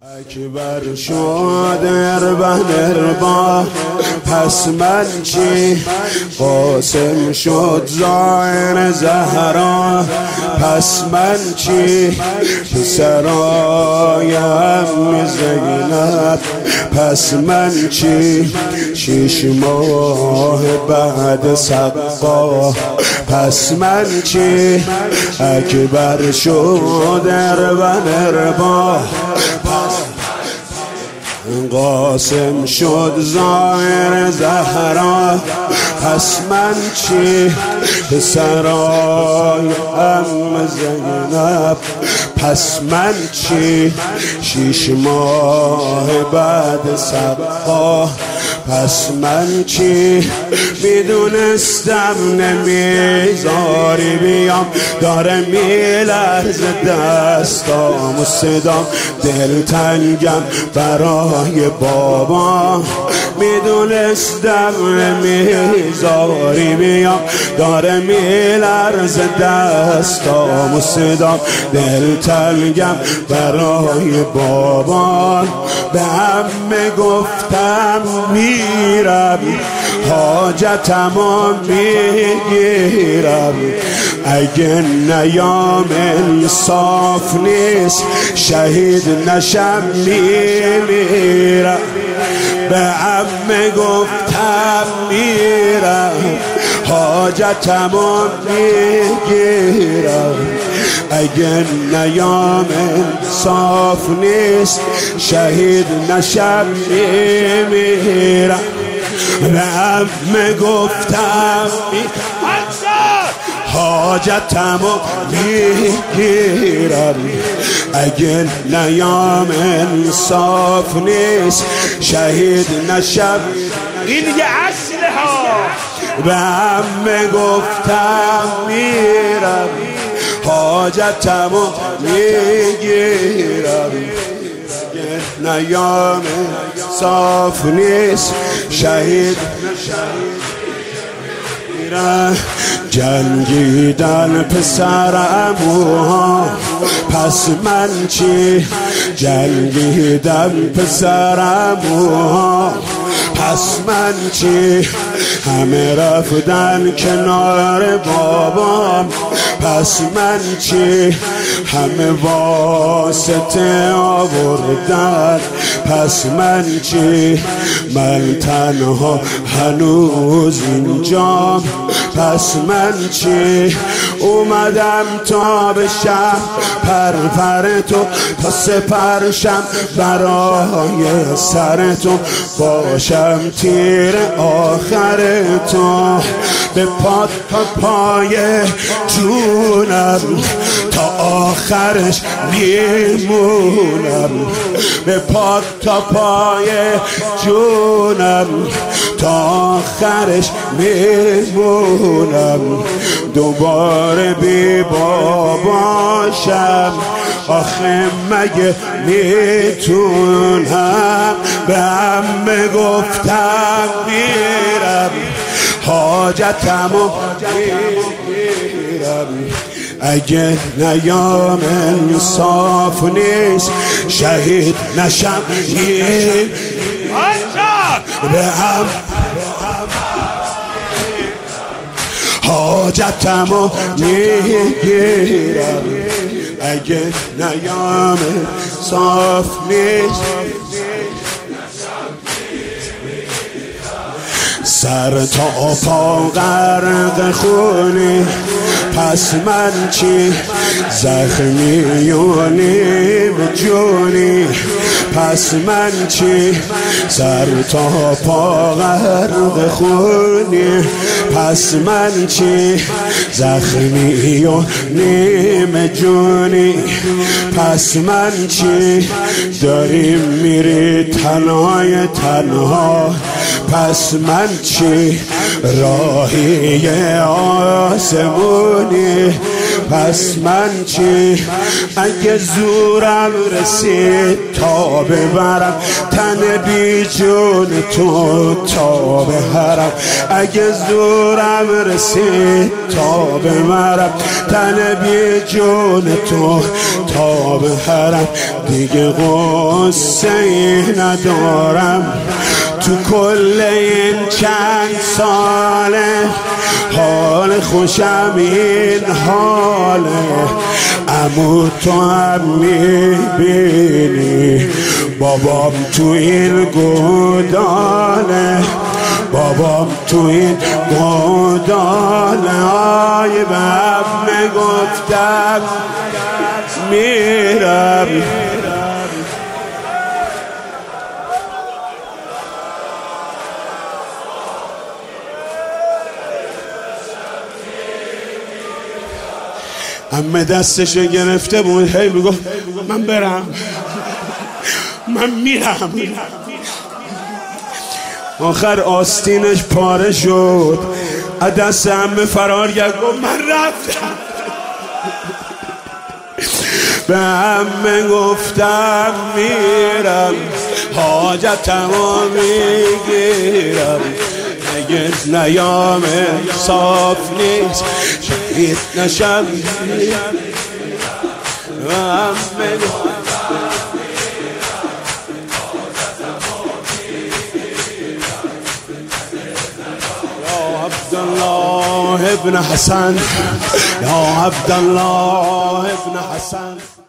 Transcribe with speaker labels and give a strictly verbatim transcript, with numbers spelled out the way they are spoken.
Speaker 1: اکبر شد اربن اربا پس من چی؟ قاسم شد زایر زهرا پس من چی؟ پسرایم زینب پس من چی؟ شش ماه بعد سقا پس من چی؟ اکبر شد اربن اربا قاسم شد زایر زهرا پس من چی؟ پسرای ام زینب پس من چی؟ شش ماه بعد سقا پس من چی؟ میدونستم نمیذاری بیام داره میلرز دستام و صدام دلتنگم برای بابا میدونستم نمیذاری بیام داره میلرز دستام و صدام دلتنگم برای بابا به همه گفتم میرم حاجتمو میگیرم اگه نیام انصاف نیست شهید نشم میمیرم به همه گفتم میرم حاجتمو میگیرم اگه نیام انصاف نیست شهید نشم میمیرم به همه گفتم حاجتمو میگیرم اگه نیام انصاف نیست شهید نشم
Speaker 2: این دیگه اصله ها
Speaker 1: به همه گفتم میرم حاجتمو میگیرم نیام انصاف نیست شهید میرم جنگیدن پسر عموها پس من چی؟ جنگیدن پسر عموها پس من چی؟ همه رفتن کنار بابام پس من چی؟ همه واسطه آوردن پس من چی؟ من تنها هنوز اینجام پس من چی؟ اومدم تا بشم پر پر تو تا سپرشم برای سر تو باشم تیر آخر تو به پا تا پای جونم تا آخرش میمونم به پا تا پای جونم تا آخرش میمونم دوباره بی باباشم آخه مگه میتونم به همه گفتم میرم حاجتمو میگیرم اگه نیام انصاف نیست شهید نشم به هم حاجتمو میگیرم اگه نیام انصاف نیست سر تا پا غرق خونی پس من چی؟ زخمی و نیم جونی پس من چی؟ سر تا پا غرق خونی پس من چی؟ زخمی و نیم جونی پس من چی؟ داریم میری تنهای تنها پس من چی؟ راهی آسمونی پس من چی؟ اگه زورم رسید تا ببرم تن بی جون تو تا بهرم، اگه زورم رسید تا ببرم تن بی جون تو تا بهرم. دیگه غصه ای ندارم تو کل این چند ساله، حال خوشم این حاله. عمو تو هم میبینی بابام تو این گوداله، بابام تو این گوداله. آی به هم میگفتم میرم، همه دستشو گرفته بود هی میگفت من برم من میرم. آخر آستینش پاره شد، از دست همه فرار کرد، گفت من رفتم. به همه گفتم میرم، حاجتمو میگیرم. نگز نیام صاف نیست شهید نشم. و همه یا عبدالله ابن حسن، یا عبدالله ابن حسن.